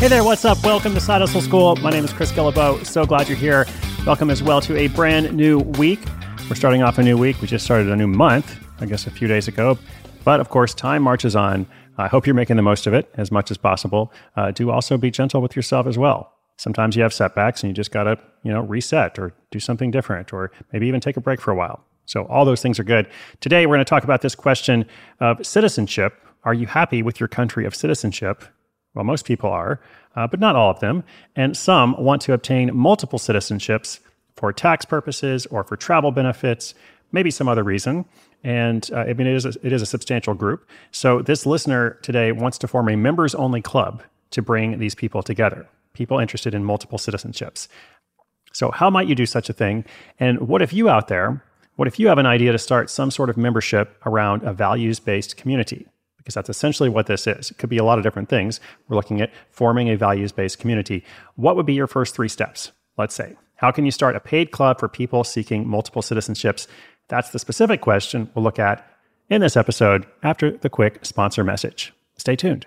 Hey there, what's up? Welcome to Side Hustle School. My name is Chris Guillebeau. So glad you're here. Welcome as well to a brand new week. We're starting off a new week. We just started a new month, I guess a few days ago. But of course, time marches on. I hope you're making the most of it as much as possible. Do also be gentle with yourself as well. Sometimes you have setbacks and you just got to, reset or do something different or maybe even take a break for a while. So all those things are good. Today, we're going to talk about this question of citizenship. Are you happy with your country of citizenship? Well, most people are, but not all of them. And some want to obtain multiple citizenships for tax purposes or for travel benefits, maybe some other reason. And it is a substantial group. So this listener today wants to form a members-only club to bring these people together, people interested in multiple citizenships. So how might you do such a thing? And what if you out there, what if you have an idea to start some sort of membership around a values-based community? Because that's essentially what this is. It could be a lot of different things. We're looking at forming a values-based community. What would be your first 3 steps, let's say? How can you start a paid club for people seeking multiple citizenships? That's the specific question we'll look at in this episode after the quick sponsor message. Stay tuned.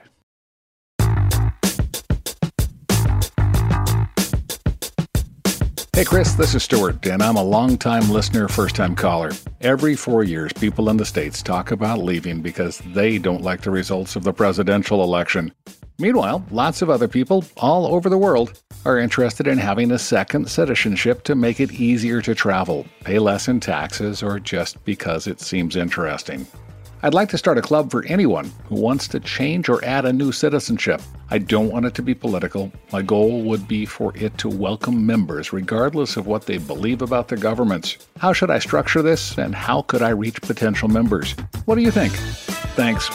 Hey Chris, this is Stuart, and I'm a long-time listener, first-time caller. Every 4 years, people in the States talk about leaving because they don't like the results of the presidential election. Meanwhile, lots of other people all over the world are interested in having a second citizenship to make it easier to travel, pay less in taxes, or just because it seems interesting. I'd like to start a club for anyone who wants to change or add a new citizenship. I don't want it to be political. My goal would be for it to welcome members regardless of what they believe about their governments. How should I structure this, and how could I reach potential members? What do you think? Thanks.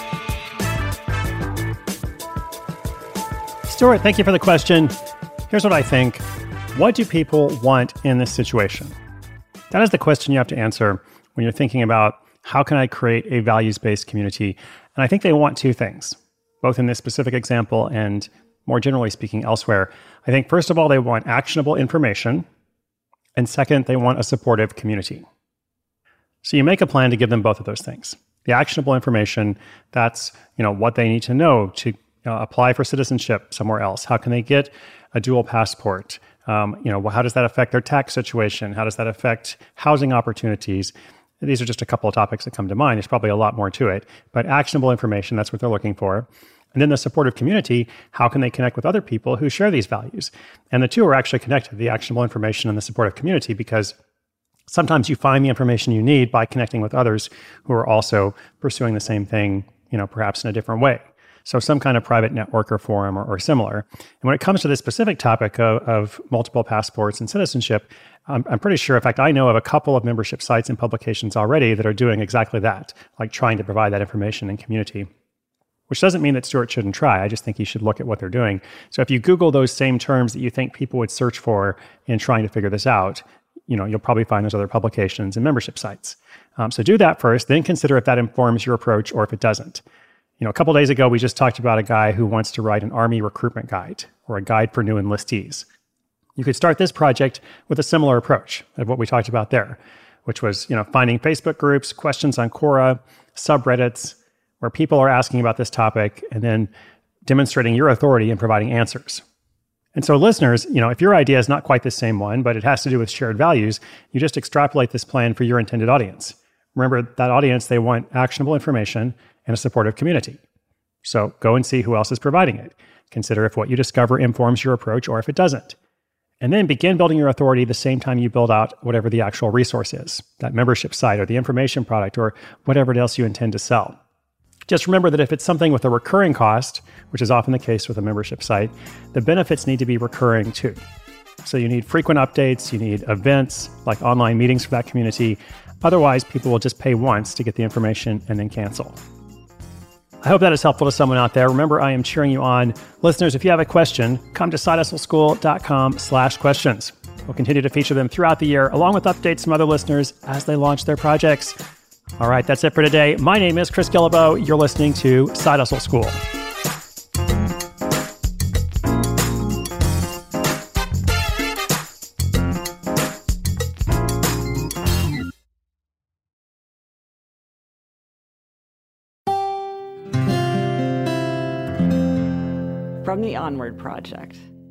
Stuart, thank you for the question. Here's what I think. What do people want in this situation? That is the question you have to answer when you're thinking about how can I create a values-based community? And I think they want 2 things, both in this specific example and more generally speaking elsewhere. I think first of all, they want actionable information. And second, they want a supportive community. So you make a plan to give them both of those things. The actionable information, that's what they need to know to apply for citizenship somewhere else. How can they get a dual passport? How does that affect their tax situation? How does that affect housing opportunities? These are just a couple of topics that come to mind. There's probably a lot more to it, but actionable information, that's what they're looking for. And then the supportive community, how can they connect with other people who share these values? And the two are actually connected, the actionable information and the supportive community, because sometimes you find the information you need by connecting with others who are also pursuing the same thing, perhaps in a different way. So some kind of private network or forum or similar. And when it comes to this specific topic of multiple passports and citizenship, I'm pretty sure, in fact, I know of a couple of membership sites and publications already that are doing exactly that, like trying to provide that information in community, which doesn't mean that Stuart shouldn't try. I just think he should look at what they're doing. So if you Google those same terms that you think people would search for in trying to figure this out, you'll probably find those other publications and membership sites. So do that first, then consider if that informs your approach or if it doesn't. A couple days ago, we just talked about a guy who wants to write an Army recruitment guide or a guide for new enlistees. You could start this project with a similar approach of what we talked about there, which was, finding Facebook groups, questions on Quora, subreddits, where people are asking about this topic, and then demonstrating your authority in providing answers. And so listeners, if your idea is not quite the same one, but it has to do with shared values, you just extrapolate this plan for your intended audience. Remember, that audience, they want actionable information and a supportive community. So go and see who else is providing it. Consider if what you discover informs your approach or if it doesn't. And then begin building your authority the same time you build out whatever the actual resource is, that membership site or the information product or whatever else you intend to sell. Just remember that if it's something with a recurring cost, which is often the case with a membership site, the benefits need to be recurring too. So you need frequent updates, you need events like online meetings for that community. Otherwise, people will just pay once to get the information and then cancel. I hope that is helpful to someone out there. Remember, I am cheering you on. Listeners, if you have a question, come to sidehustleschool.com/questions. We'll continue to feature them throughout the year, along with updates from other listeners as they launch their projects. All right, that's it for today. My name is Chris Guillebeau. You're listening to Side Hustle School. from the Onward Project.